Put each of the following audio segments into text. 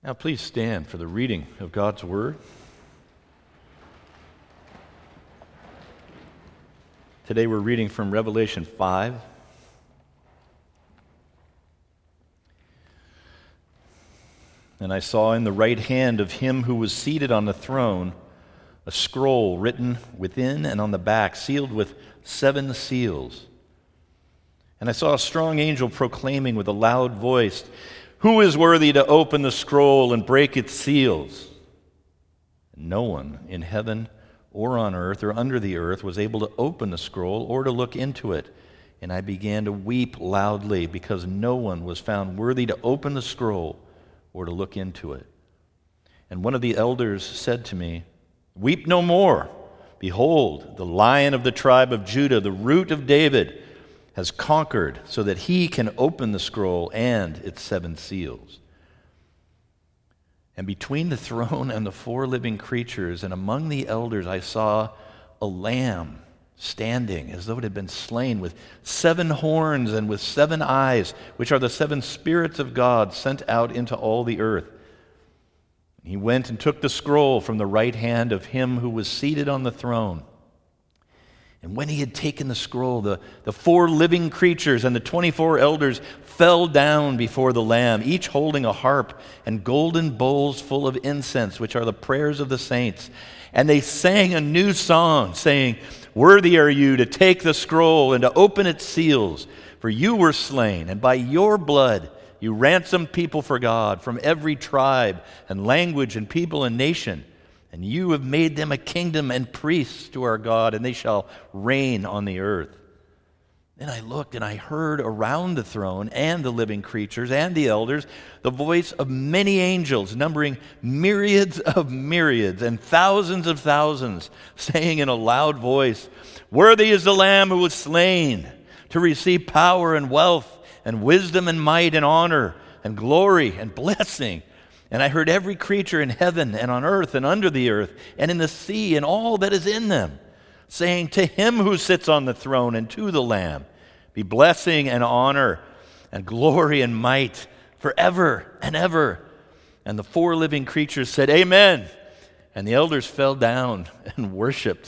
Now please stand for the reading of God's Word. Today we're reading from Revelation 5. And I saw in the right hand of him who was seated on the throne a scroll written within and on the back, sealed with 7 seals. And I saw a strong angel proclaiming with a loud voice, "Who is worthy to open the scroll and break its seals?" No one in heaven or on earth or under the earth was able to open the scroll or to look into it. And I began to weep loudly because no one was found worthy to open the scroll or to look into it. And one of the elders said to me, "Weep no more. Behold, the Lion of the tribe of Judah, the Root of David, has conquered so that he can open the scroll and its 7 seals." And between the throne and the 4 living creatures and among the elders I saw a lamb standing as though it had been slain, with 7 horns and with 7 eyes, which are the 7 spirits of God sent out into all the earth. He went and took the scroll from the right hand of him who was seated on the throne. And when he had taken the scroll, the 4 living creatures and the 24 elders fell down before the Lamb, each holding a harp and golden bowls full of incense, which are the prayers of the saints. And they sang a new song, saying, "Worthy are you to take the scroll and to open its seals, for you were slain, and by your blood you ransomed people for God from every tribe and language and people and nation. And you have made them a kingdom and priests to our God, and they shall reign on the earth." Then I looked, and I heard around the throne and the living creatures and the elders the voice of many angels, numbering myriads of myriads and thousands of thousands, saying in a loud voice, "Worthy is the Lamb who was slain to receive power and wealth and wisdom and might and honor and glory and blessing." And I heard every creature in heaven and on earth and under the earth and in the sea and all that is in them, saying, "To him who sits on the throne and to the Lamb be blessing and honor and glory and might forever and ever." And the 4 living creatures said, "Amen." And the elders fell down and worshiped.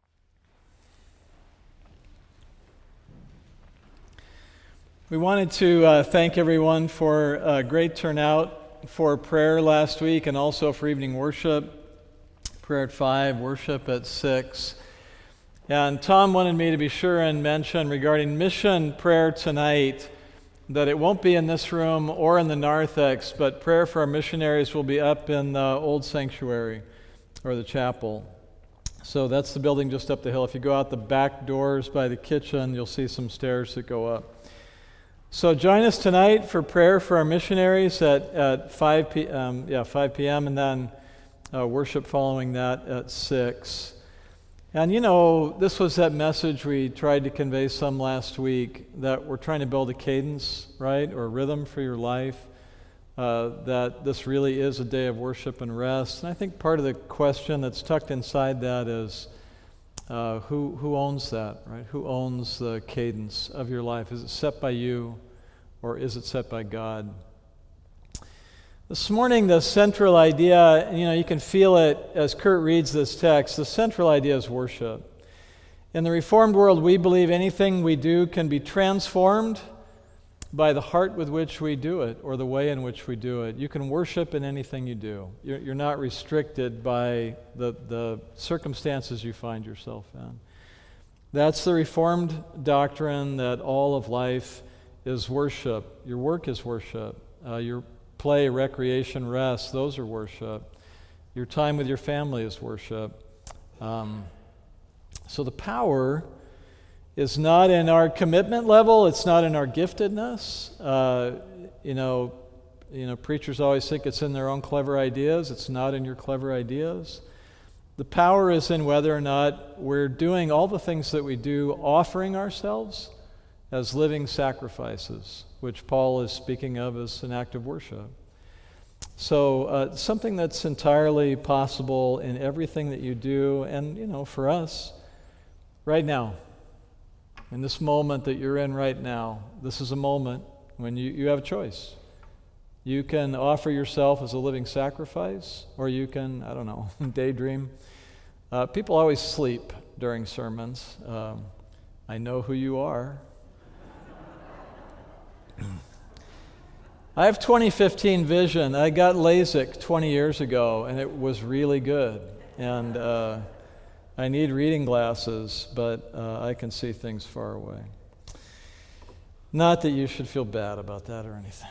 We wanted to thank everyone for a great turnout for prayer last week and also for evening worship. Prayer at 5, worship at 6. And Tom wanted me to be sure and mention regarding mission prayer tonight that it won't be in this room or in the narthex, but prayer for our missionaries will be up in the old sanctuary or the chapel. So that's the building just up the hill. If you go out the back doors by the kitchen, you'll see some stairs that go up. So join us tonight for prayer for our missionaries at 5 p.m. and then worship following that at 6. And you know, this was that message we tried to convey some last week, that we're trying to build a cadence, right, or a rhythm for your life, that this really is a day of worship and rest. And I think part of the question that's tucked inside that is, who owns that, right? Who owns the cadence of your life? Is it set by you, or is it set by God? This morning, the central idea, you can feel it as Kurt reads this text, the central idea is worship. In the Reformed world, we believe anything we do can be transformed by the heart with which we do it, or the way in which we do it. You can worship in anything you do. You're not restricted by the circumstances you find yourself in. That's the Reformed doctrine, that all of life is worship. Your work is worship. Your play, recreation, rest, those are worship. Your time with your family is worship. So the power is not in our commitment level. It's not in our giftedness. Preachers always think it's in their own clever ideas. It's not in your clever ideas. The power is in whether or not we're doing all the things that we do, offering ourselves as living sacrifices, which Paul is speaking of as an act of worship. So something that's entirely possible in everything that you do, and for us, right now, in this moment that you're in right now, this is a moment when you have a choice. You can offer yourself as a living sacrifice, or you can, I don't know, daydream. People always sleep during sermons. I know who you are. I have 20/15 vision. I got LASIK 20 years ago, and it was really good. And I need reading glasses, but I can see things far away. Not that you should feel bad about that or anything.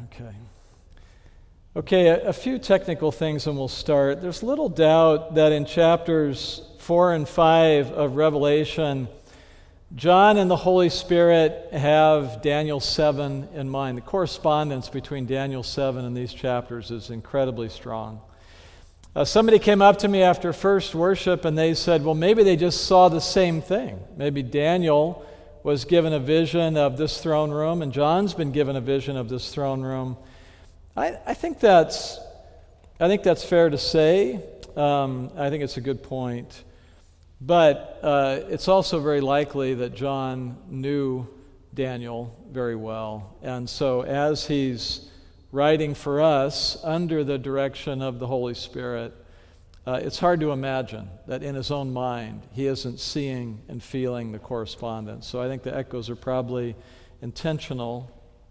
Okay, a few technical things and we'll start. There's little doubt that in chapters 4 and 5 of Revelation, John and the Holy Spirit have Daniel 7 in mind. The correspondence between Daniel 7 and these chapters is incredibly strong. Somebody came up to me after first worship and they said, well, maybe they just saw the same thing. Maybe Daniel was given a vision of this throne room and John's been given a vision of this throne room. I think that's fair to say. I think it's a good point. But it's also very likely that John knew Daniel very well. And so as he's writing for us under the direction of the Holy Spirit, it's hard to imagine that in his own mind he isn't seeing and feeling the correspondence. So I think the echoes are probably intentional.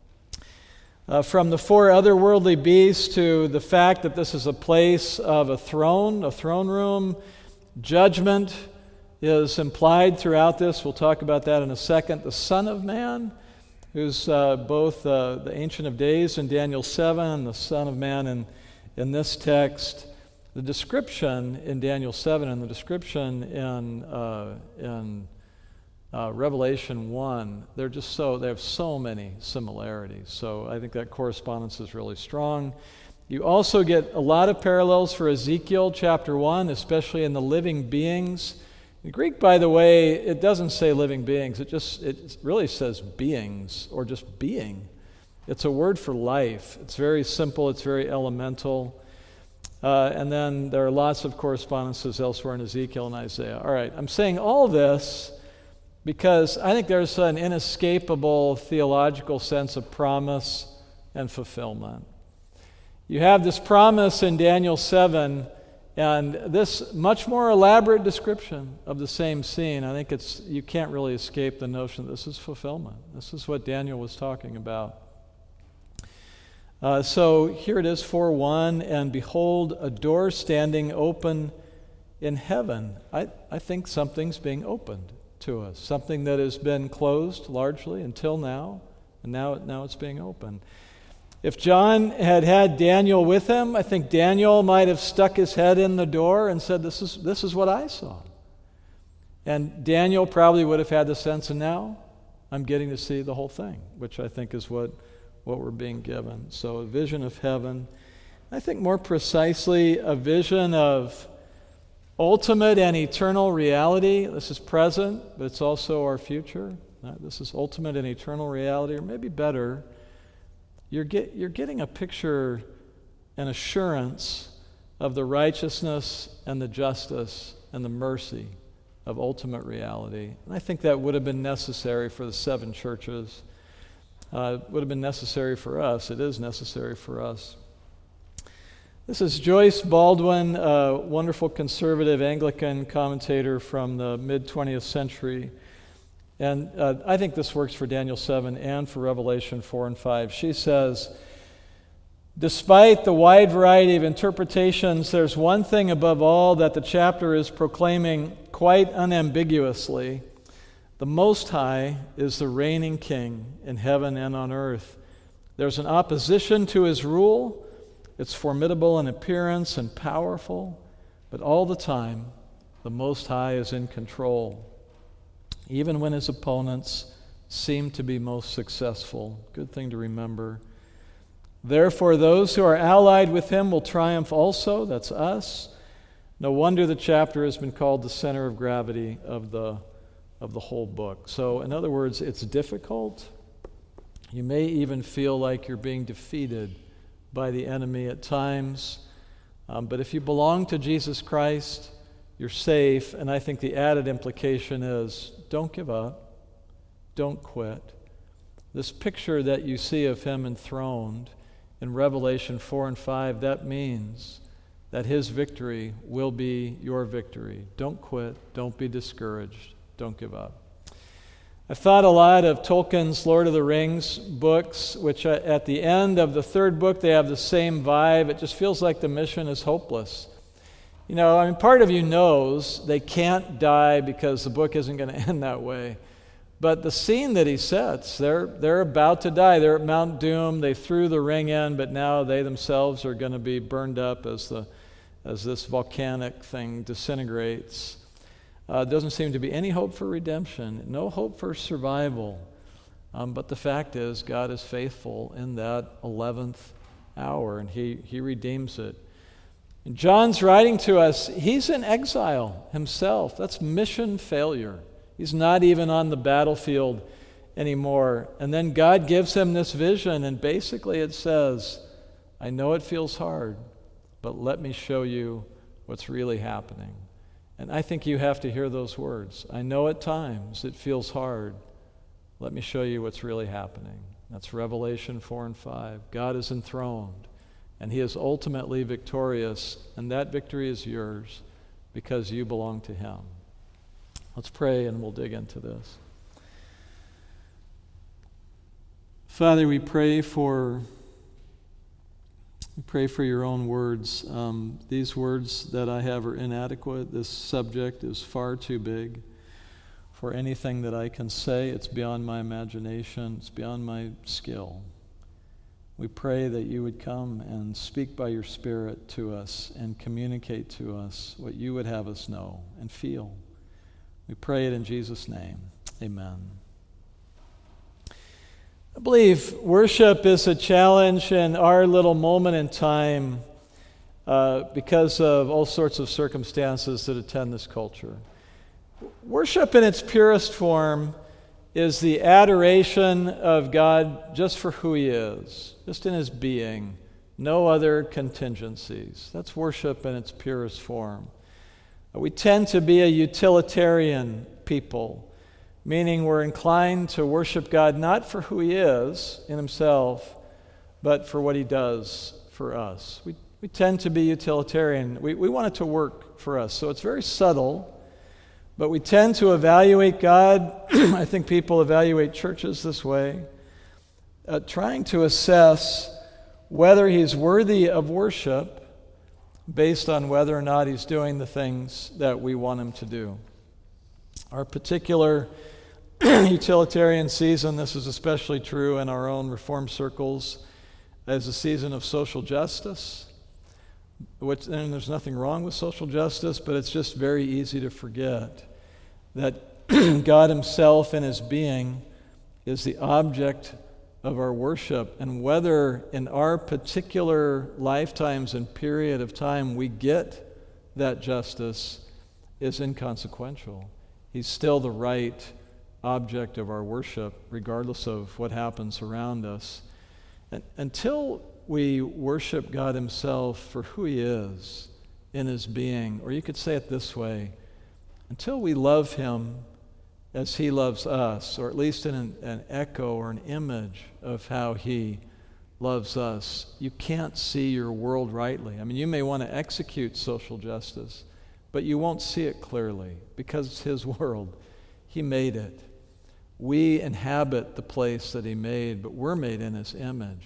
From the 4 otherworldly beasts to the fact that this is a place of a throne room, judgment is implied throughout this. We'll talk about that in a second. The Son of Man, who's both the Ancient of Days in Daniel 7 and the Son of Man in this text. The description in Daniel 7 and the description in Revelation 1, they have so many similarities. So I think that correspondence is really strong. You also get a lot of parallels for Ezekiel chapter 1, especially in the living beings. In Greek, by the way, it doesn't say living beings. It really says beings or just being. It's a word for life. It's very simple. It's very elemental. And then there are lots of correspondences elsewhere in Ezekiel and Isaiah. All right, I'm saying all this because I think there's an inescapable theological sense of promise and fulfillment. You have this promise in Daniel 7 and this much more elaborate description of the same scene. I think you can't really escape the notion that this is fulfillment. This is what Daniel was talking about. So here it is, 4:1, and behold, a door standing open in heaven. I think something's being opened to us, something that has been closed largely until now, and now it's being opened. If John had had Daniel with him, I think Daniel might have stuck his head in the door and said, this is what I saw. And Daniel probably would have had the sense, and now I'm getting to see the whole thing, which I think is what we're being given. So a vision of heaven. I think more precisely a vision of ultimate and eternal reality. This is present, but it's also our future. This is ultimate and eternal reality, or maybe better, you're getting a picture, an assurance of the righteousness and the justice and the mercy of ultimate reality. And I think that would have been necessary for the 7 churches. It would have been necessary for us. It is necessary for us. This is Joyce Baldwin, a wonderful conservative Anglican commentator from the mid-20th century. And I think this works for Daniel 7 and for Revelation 4 and 5. She says, despite the wide variety of interpretations, there's one thing above all that the chapter is proclaiming quite unambiguously. The Most High is the reigning King in heaven and on earth. There's an opposition to his rule. It's formidable in appearance and powerful, but all the time, the Most High is in control, even when his opponents seem to be most successful. Good thing to remember. Therefore, those who are allied with him will triumph also. That's us. No wonder the chapter has been called the center of gravity of the whole book. So, in other words, it's difficult. You may even feel like you're being defeated by the enemy at times. But if you belong to Jesus Christ, you're safe. And I think the added implication is, don't give up. Don't quit. This picture that you see of him enthroned in Revelation 4 and 5, that means that his victory will be your victory. Don't quit. Don't be discouraged. Don't give up. I've thought a lot of Tolkien's Lord of the Rings books, which at the end of the third book, they have the same vibe. It just feels like the mission is hopeless. Part of you knows they can't die because the book isn't going to end that way. But the scene that he sets, they're about to die. They're at Mount Doom. They threw the ring in, but now they themselves are going to be burned up as this volcanic thing disintegrates. Doesn't seem to be any hope for redemption, no hope for survival. But the fact is, God is faithful in that 11th hour, and He redeems it. And John's writing to us, he's in exile himself. That's mission failure. He's not even on the battlefield anymore. And then God gives him this vision, and basically it says, I know it feels hard, but let me show you what's really happening. And I think you have to hear those words. I know at times it feels hard. Let me show you what's really happening. That's Revelation 4 and 5. God is enthroned, and He is ultimately victorious, and that victory is yours because you belong to Him. Let's pray, and we'll dig into this. Father, we pray for your own words. These words that I have are inadequate. This subject is far too big for anything that I can say. It's beyond my imagination. It's beyond my skill. We pray that you would come and speak by your Spirit to us and communicate to us what you would have us know and feel. We pray it in Jesus' name. Amen. I believe worship is a challenge in our little moment in time because of all sorts of circumstances that attend this culture. Worship in its purest form is the adoration of God just for who He is, just in His being, no other contingencies. That's worship in its purest form. We tend to be a utilitarian people, meaning we're inclined to worship God not for who He is in Himself, but for what He does for us. We tend to be utilitarian. We want it to work for us. So it's very subtle, but we tend to evaluate God. I think people evaluate churches this way, trying to assess whether He's worthy of worship based on whether or not He's doing the things that we want Him to do. Our particular utilitarian season, this is especially true in our own Reformed circles, as a season of social justice, and there's nothing wrong with social justice, but it's just very easy to forget that God Himself in His being is the object of our worship, and whether in our particular lifetimes and period of time we get that justice is inconsequential. He's still the right object of our worship, regardless of what happens around us. And until we worship God Himself for who He is in His being, or you could say it this way, until we love Him as He loves us, or at least in an echo or an image of how He loves us, you can't see your world rightly. I mean, you may want to execute social justice, but you won't see it clearly because it's His world. He made it. We inhabit the place that He made, but we're made in His image.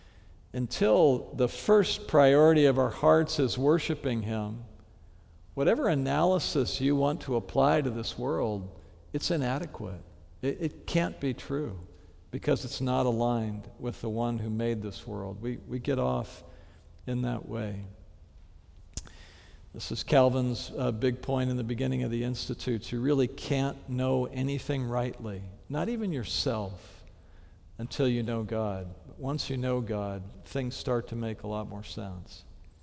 Until the first priority of our hearts is worshiping Him, whatever analysis you want to apply to this world, it's inadequate. It can't be true because it's not aligned with the one who made this world. We get off in that way. This is Calvin's big point in the beginning of the Institutes. You really can't know anything rightly, not even yourself, until you know God. But once you know God, things start to make a lot more sense.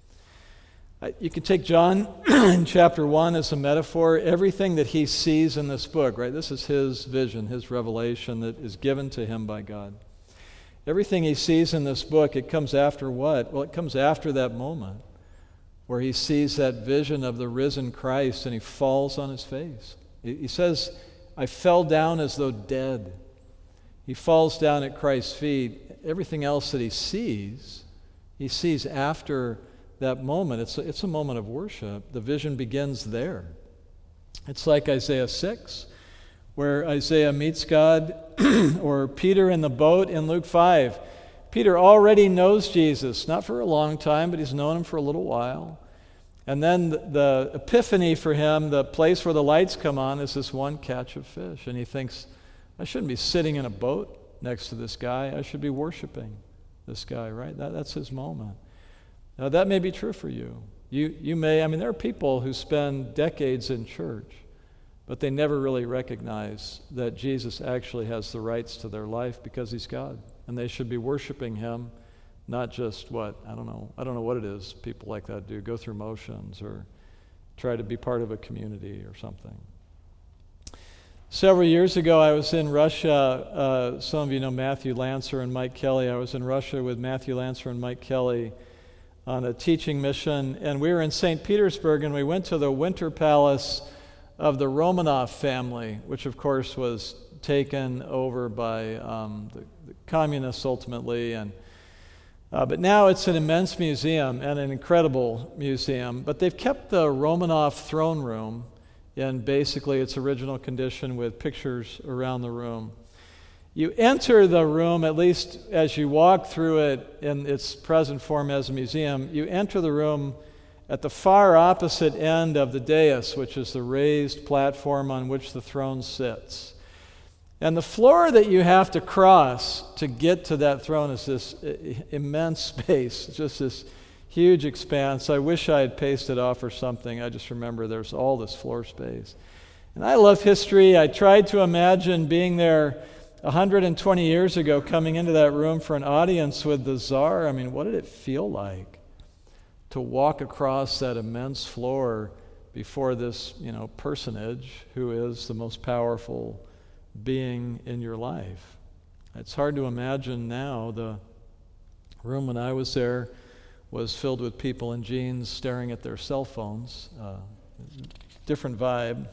You could take John in chapter 1 as a metaphor. Everything that he sees in this book, right? This is his vision, his revelation that is given to him by God. Everything he sees in this book, it comes after what? Well, it comes after that moment where he sees that vision of the risen Christ and he falls on his face. He says, I fell down as though dead. He falls down at Christ's feet. Everything else that he sees He sees after that moment, it's a moment of worship. The vision begins there. It's like Isaiah 6, where Isaiah meets God, or Peter in the boat in Luke 5. Peter already knows Jesus, not for a long time, but he's known him for a little while. And then the epiphany for him, the place where the lights come on, is this one catch of fish. And he thinks, I shouldn't be sitting in a boat next to this guy. I should be worshiping this guy, right? That's his moment. Now, that may be true for you. You may, there are people who spend decades in church, but they never really recognize that Jesus actually has the rights to their life because he's God. And they should be worshiping him, not just I don't know what it is people like that do, go through motions or try to be part of a community or something. Several years ago, I was in Russia. Some of you know Matthew Lancer and Mike Kelly. I was in Russia with Matthew Lancer and Mike Kelly on a teaching mission, and we were in St. Petersburg, and we went to the winter palace of the Romanov family, which of course was taken over by the communists ultimately, but now it's an immense museum and an incredible museum. But they've kept the Romanov throne room in basically its original condition with pictures around the room. You enter the room, at least as you walk through it in its present form as a museum, you enter the room at the far opposite end of the dais, which is the raised platform on which the throne sits. And the floor that you have to cross to get to that throne is this immense space, just this huge expanse. I wish I had pasted off or something. I just remember there's all this floor space. And I love history. I tried to imagine being there 120 years ago, coming into that room for an audience with the Tsar. What did it feel like to walk across that immense floor before this, personage who is the most powerful being in your life? It's hard to imagine now. The room when I was there was filled with people in jeans staring at their cell phones. Different vibe.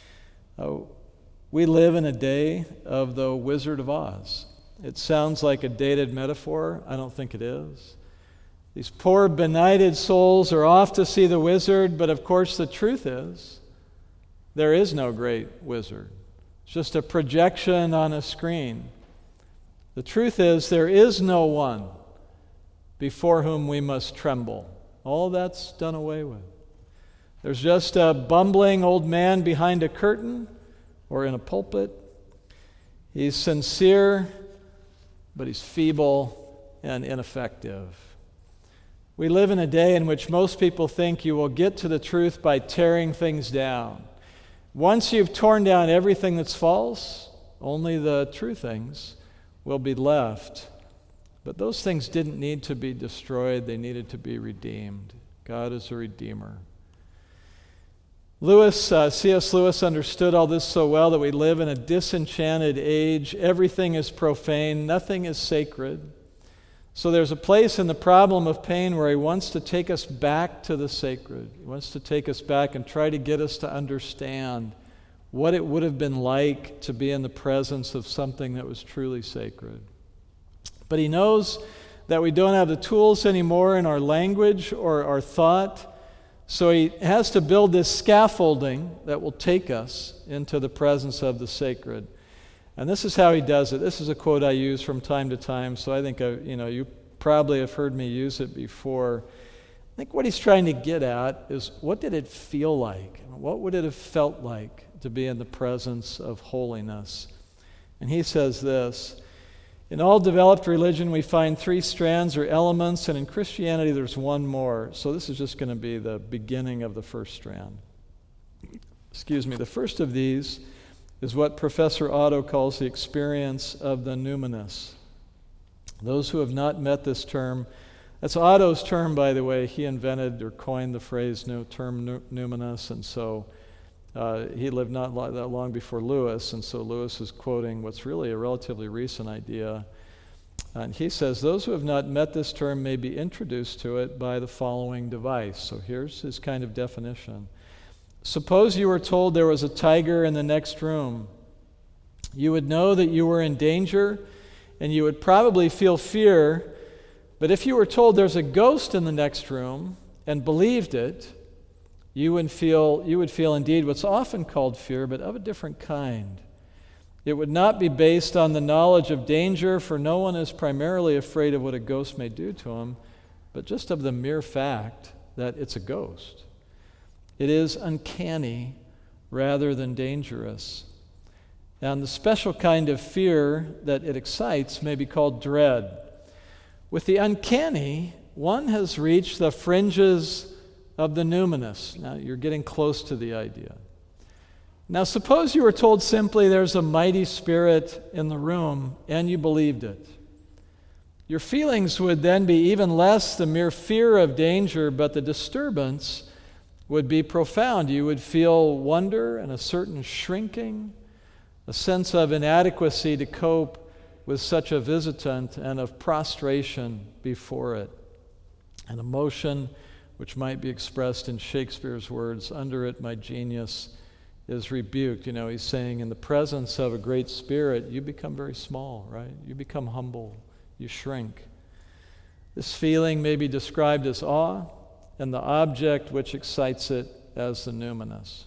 We live in a day of the Wizard of Oz. It sounds like a dated metaphor. I don't think it is. These poor benighted souls are off to see the wizard, but of course the truth is there is no great wizard. It's just a projection on a screen. The truth is there is no one before whom we must tremble. All that's done away with. There's just a bumbling old man behind a curtain or in a pulpit. He's sincere, but he's feeble and ineffective. We live in a day in which most people think you will get to the truth by tearing things down. Once you've torn down everything that's false, only the true things will be left. But those things didn't need to be destroyed. They needed to be redeemed. God is a redeemer. C.S. Lewis understood all this so well that we live in a disenchanted age. Everything is profane. Nothing is sacred. So there's a place in the problem of pain where he wants to take us back to the sacred. He wants to take us back and try to get us to understand what it would have been like to be in the presence of something that was truly sacred. But he knows that we don't have the tools anymore in our language or our thought, so he has to build this scaffolding that will take us into the presence of the sacred. And this is how he does it. This is a quote I use from time to time, so I think you probably have heard me use it before. I think what he's trying to get at is, what did it feel like? What would it have felt like to be in the presence of holiness? And he says this: in all developed religion we find three strands or elements, and in Christianity there's one more. So this is just going to be the beginning of the first strand. The first of these is what Professor Otto calls the experience of the numinous. Those who have not met this term, that's Otto's term, by the way. He invented or coined the phrase numinous, and so he lived not that long before Lewis, and so Lewis is quoting what's really a relatively recent idea. And he says, those who have not met this term may be introduced to it by the following device. So here's his kind of definition. Suppose you were told there was a tiger in the next room. You would know that you were in danger, and you would probably feel fear, But if you were told there's a ghost in the next room and believed it, you would feel indeed what's often called fear, but of a different kind. It would not be based on the knowledge of danger, for no one is primarily afraid of what a ghost may do to him, but just of the mere fact that it's a ghost. It is uncanny rather than dangerous. And the special kind of fear that it excites may be called dread. With the uncanny, one has reached the fringes of the numinous. Now, you're getting close to the idea. Now, suppose you were told simply there's a mighty spirit in the room, and you believed it. Your feelings would then be even less the mere fear of danger, but the disturbance would be profound. You would feel wonder and a certain shrinking, a sense of inadequacy to cope with such a visitant, and of prostration before it. An emotion which might be expressed in Shakespeare's words, "Under it my genius is rebuked." You know, he's saying in the presence of a great spirit, you become very small, right? You become humble. You shrink. This feeling may be described as awe, and the object which excites it as the numinous.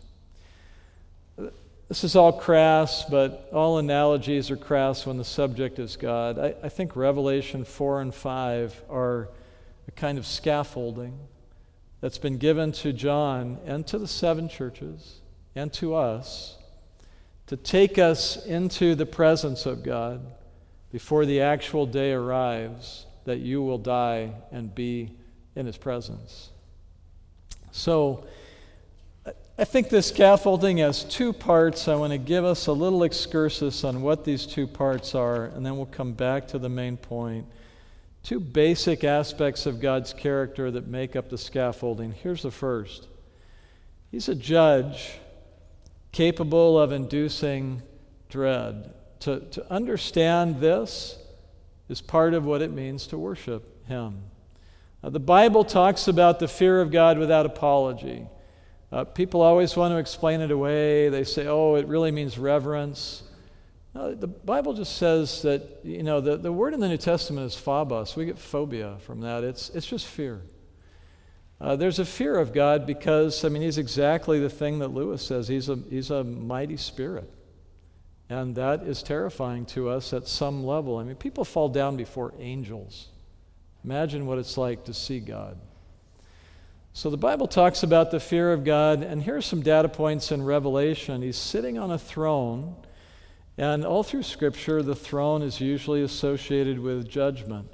This is all crass, but all analogies are crass when the subject is God. I think Revelation 4 and 5 are a kind of scaffolding that's been given to John and to the 7 churches and to us to take us into the presence of God before the actual day arrives that you will die and be in His presence. So, I think this scaffolding has 2 parts. I want to give us a little excursus on what these 2 parts are, and then we'll come back to the main point. 2 basic aspects of God's character that make up the scaffolding. Here's the first. He's a judge capable of inducing dread. To understand this is part of what it means to worship Him. The Bible talks about the fear of God without apology. People always want to explain it away. They say, oh, it really means reverence. No, the Bible just says that, you know, the word in the New Testament is phobos. We get phobia from that. It's just fear. There's a fear of God because, I mean, He's exactly the thing that Lewis says. He's a mighty spirit. And that is terrifying to us at some level. I mean, people fall down before angels. Imagine what it's like to see God. So the Bible talks about the fear of God, and here are some data points in Revelation. He's sitting on a throne, and all through Scripture, the throne is usually associated with judgment.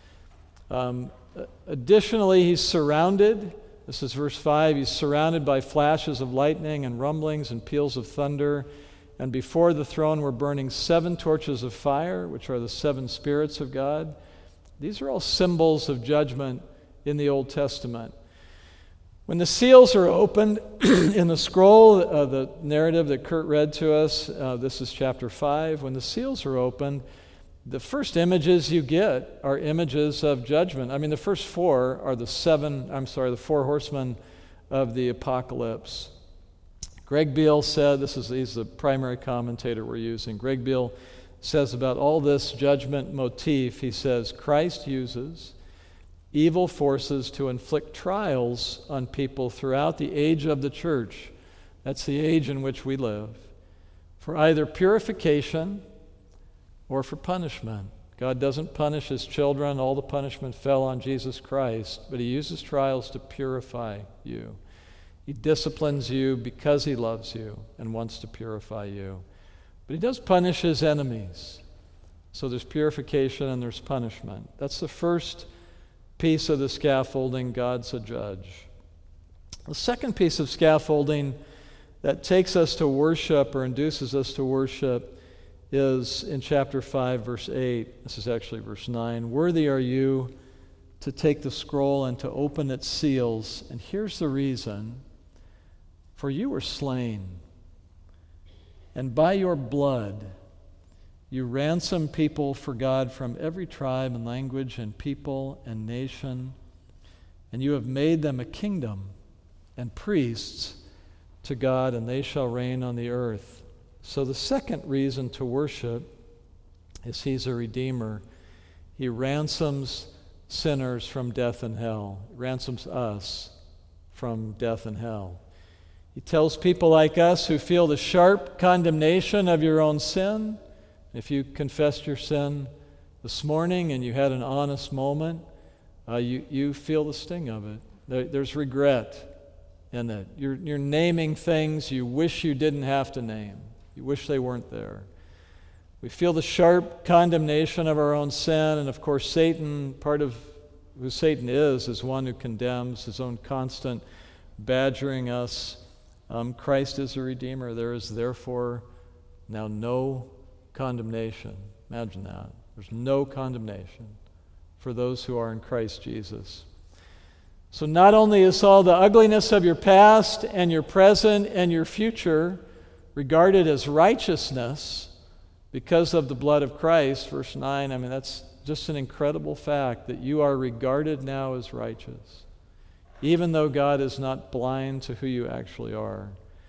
Additionally, He's surrounded. This is verse 5. He's surrounded by flashes of lightning and rumblings and peals of thunder. And before the throne were burning 7 torches of fire, which are the 7 spirits of God. These are all symbols of judgment in the Old Testament. When the seals are opened in the scroll, the narrative that Kurt read to us, this is chapter 5. When the seals are opened, the first images you get are images of judgment. I mean, the first 4 are the 4 horsemen of the apocalypse. Greg Beale said, he's the primary commentator we're using. Greg Beale says about all this judgment motif, he says, Christ uses evil forces to inflict trials on people throughout the age of the church. That's the age in which we live. For either purification or for punishment. God doesn't punish His children. All the punishment fell on Jesus Christ, but He uses trials to purify you. He disciplines you because He loves you and wants to purify you. But He does punish His enemies. So there's purification and there's punishment. That's the first piece of the scaffolding. God's a judge. The second piece of scaffolding that takes us to worship or induces us to worship is in chapter 5, verse 8. This is actually verse 9. Worthy are you to take the scroll and to open its seals. And here's the reason. For you were slain, and by your blood you ransomed people for God from every tribe and language and people and nation, and you have made them a kingdom and priests to God, and they shall reign on the earth. So the second reason to worship is He's a redeemer. He ransoms sinners from death and hell. It ransoms us from death and hell. He tells people like us who feel the sharp condemnation of your own sin. If you confessed your sin this morning and you had an honest moment, you feel the sting of it. There's regret in it. You're naming things you wish you didn't have to name. You wish they weren't there. We feel the sharp condemnation of our own sin, and of course Satan, part of who Satan is one who condemns, his own constant badgering us. Christ is a Redeemer. There is therefore now no condemnation. Imagine that. There's no condemnation for those who are in Christ Jesus. So not only is all the ugliness of your past and your present and your future regarded as righteousness because of the blood of Christ, verse 9, I mean, that's just an incredible fact that you are regarded now as righteous, even though God is not blind to who you actually are.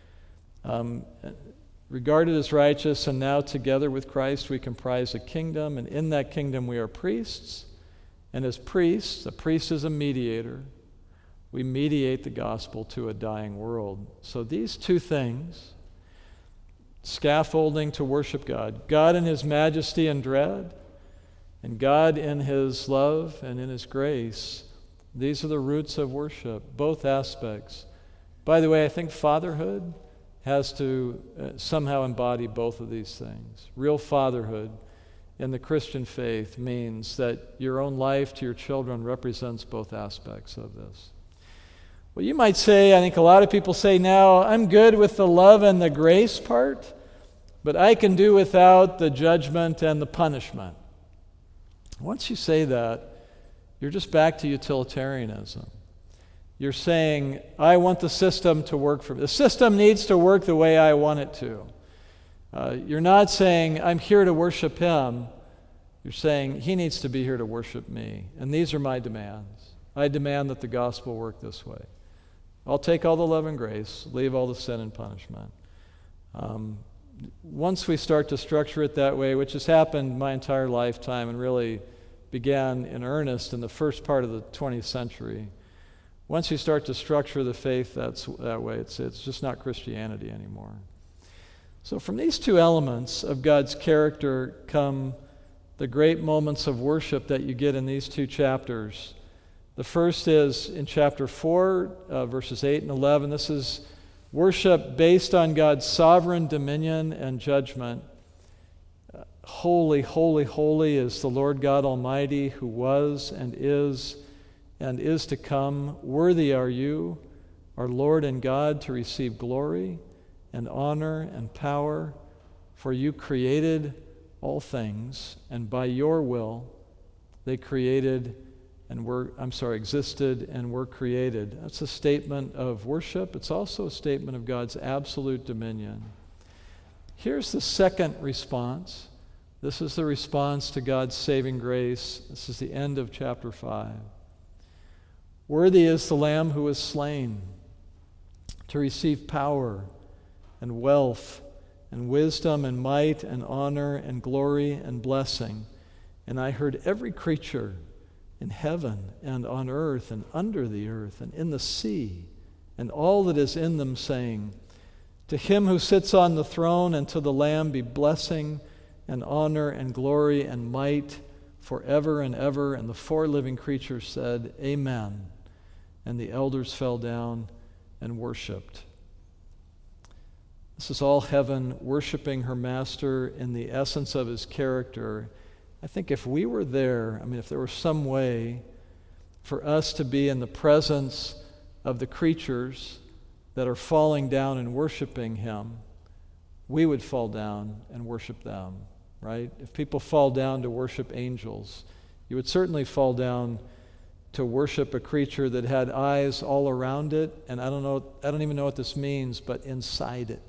Regarded as righteous, and now together with Christ we comprise a kingdom, and in that kingdom we are priests. And as priests, a priest is a mediator. We mediate the gospel to a dying world. So these two things, scaffolding to worship God, God in His majesty and dread, and God in His love and in His grace, these are the roots of worship, both aspects. By the way, I think fatherhood has to somehow embody both of these things. Real fatherhood in the Christian faith means that your own life to your children represents both aspects of this. Well, you might say, I think a lot of people say now, I'm good with the love and the grace part, but I can do without the judgment and the punishment. Once you say that, you're just back to utilitarianism. You're saying, I want the system to work for me. The system needs to work the way I want it to. You're not saying, I'm here to worship Him. You're saying, He needs to be here to worship me. And these are my demands. I demand that the gospel work this way. I'll take all the love and grace, leave all the sin and punishment. Once we start to structure it that way, which has happened my entire lifetime and really began in earnest in the first part of the 20th century, once you start to structure the faith that way, it's just not Christianity anymore. So from these two elements of God's character come the great moments of worship that you get in these two chapters. The first is in chapter 4, verses 8 and 11. This is worship based on God's sovereign dominion and judgment. Holy, holy, holy is the Lord God Almighty, who was and is to come. Worthy are you, our Lord and God, to receive glory and honor and power, for you created all things, and by your will they existed and were created. That's a statement of worship. It's also a statement of God's absolute dominion. Here's the second response. This is the response to God's saving grace. This is the end of chapter 5. Worthy is the Lamb who was slain to receive power and wealth and wisdom and might and honor and glory and blessing. And I heard every creature in heaven and on earth and under the earth and in the sea and all that is in them saying, to Him who sits on the throne and to the Lamb be blessing and honor and glory and might forever and ever. And the four living creatures said, Amen. And the elders fell down and worshiped. This is all heaven worshiping her Master in the essence of His character. I think if we were there, if there were some way for us to be in the presence of the creatures that are falling down and worshiping Him, we would fall down and worship them, right? If people fall down to worship angels, you would certainly fall down to worship a creature that had eyes all around it, and I don't even know what this means, but inside it.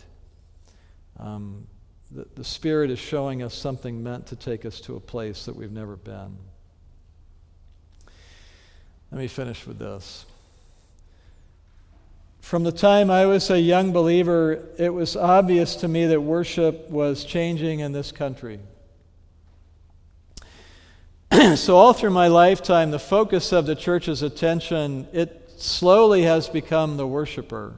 The Spirit is showing us something meant to take us to a place that we've never been. Let me finish with this. From the time I was a young believer, it was obvious to me that worship was changing in this country. So all through my lifetime, the focus of the church's attention, it slowly has become the worshiper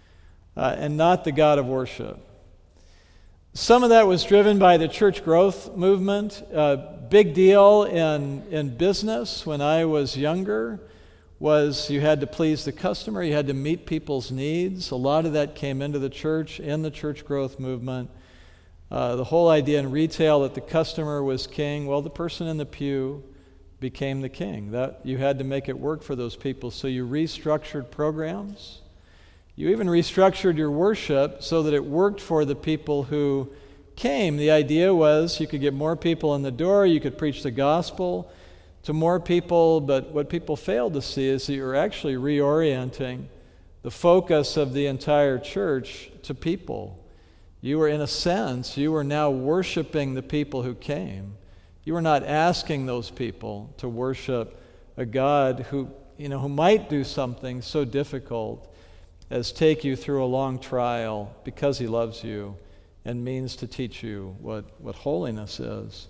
and not the God of worship. Some of that was driven by the church growth movement. Big deal in business when I was younger was you had to please the customer, you had to meet people's needs. A lot of that came into the church in the church growth movement. The whole idea in retail that the customer was king, well, the person in the pew became the king. That you had to make it work for those people, so you restructured programs. You even restructured your worship so that it worked for the people who came. The idea was you could get more people in the door, you could preach the gospel to more people, but what people failed to see is that you're actually reorienting the focus of the entire church to people. You were, in a sense, you were now worshiping the people who came. You were not asking those people to worship a God who might do something so difficult as take you through a long trial because he loves you and means to teach you what holiness is.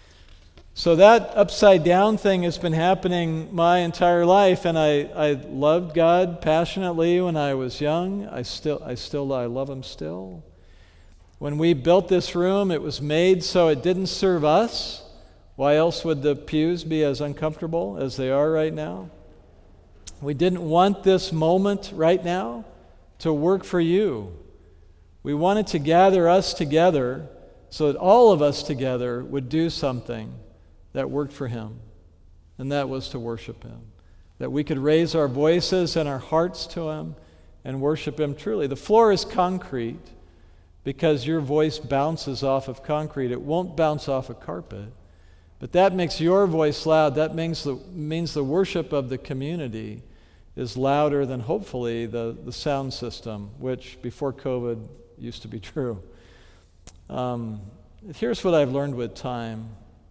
So that upside down thing has been happening my entire life, and I loved God passionately when I was young. I love him still. When we built this room, it was made so it didn't serve us. Why else would the pews be as uncomfortable as they are right now? We didn't want this moment right now to work for you. We wanted to gather us together so that all of us together would do something that worked for him, and that was to worship him. That we could raise our voices and our hearts to him and worship him truly. The floor is concrete because your voice bounces off of concrete. It won't bounce off a carpet. But that makes your voice loud. That means the worship of the community is louder than, hopefully, the sound system, which before COVID used to be true. Here's what I've learned with time.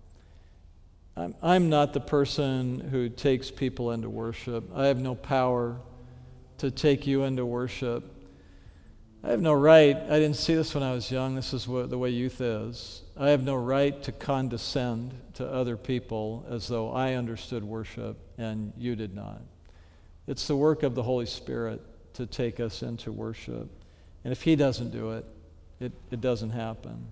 I'm not the person who takes people into worship. I have no power to take you into worship. I have no right. I didn't see this when I was young. This is the way youth is. I have no right to condescend to other people as though I understood worship and you did not. It's the work of the Holy Spirit to take us into worship. And if he doesn't do it, it doesn't happen.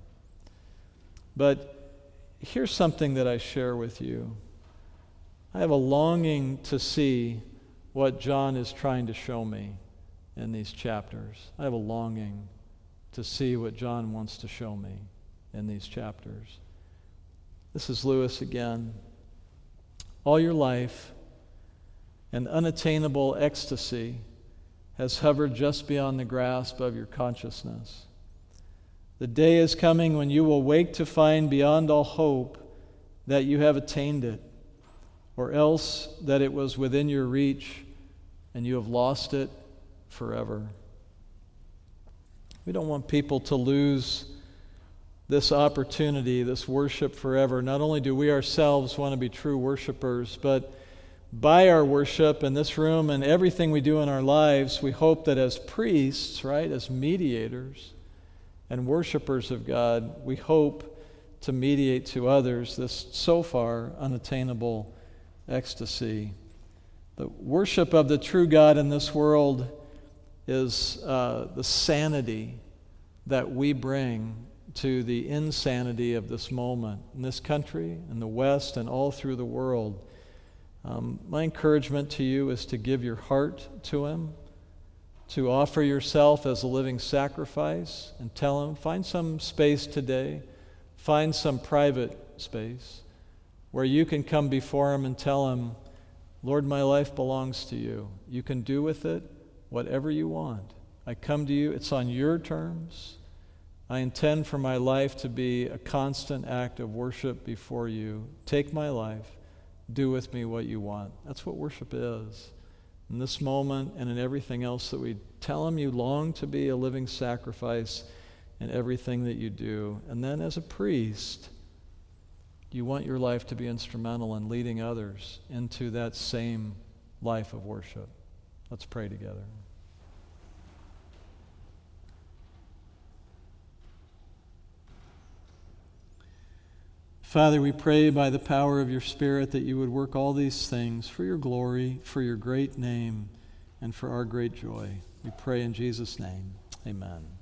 But here's something that I share with you. I have a longing to see what John is trying to show me in these chapters. I have a longing to see what John wants to show me in these chapters. This is Lewis again. All your life, an unattainable ecstasy has hovered just beyond the grasp of your consciousness. The day is coming when you will wake to find beyond all hope that you have attained it, or else that it was within your reach and you have lost it forever. We don't want people to lose this opportunity, this worship forever. Not only do we ourselves want to be true worshipers, but by our worship in this room and everything we do in our lives, we hope that as priests, right, as mediators and worshipers of God, we hope to mediate to others this so far unattainable ecstasy. The worship of the true God in this world is the sanity that we bring to the insanity of this moment in this country, in the West, and all through the world. My encouragement to you is to give your heart to him, to offer yourself as a living sacrifice, and tell him, find some space today, find some private space where you can come before him and tell him, Lord, my life belongs to you. You can do with it whatever you want. I come to you. It's on your terms. I intend for my life to be a constant act of worship before you. Take my life. Do with me what you want. That's what worship is. In this moment and in everything else that we tell him, you long to be a living sacrifice in everything that you do. And then as a priest, you want your life to be instrumental in leading others into that same life of worship. Let's pray together. Father, we pray by the power of your Spirit that you would work all these things for your glory, for your great name, and for our great joy. We pray in Jesus' name. Amen.